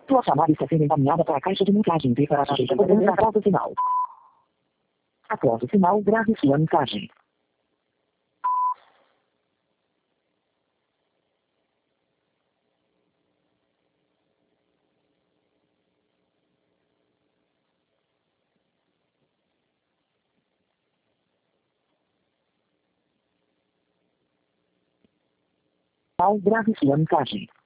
Sua chamada está sendo encaminhada para a caixa de mensagem e para a sujeita a cobrança após o sinal. Após o sinal, grave sua mensagem. Grave sua mensagem.